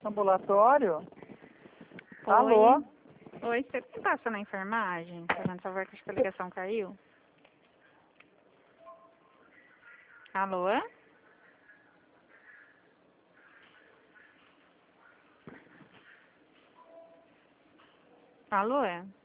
Ambulatório? Oi. Alô? Oi, você passa na enfermagem? Fazendo favor que acho que a ligação caiu. Alô? Alô?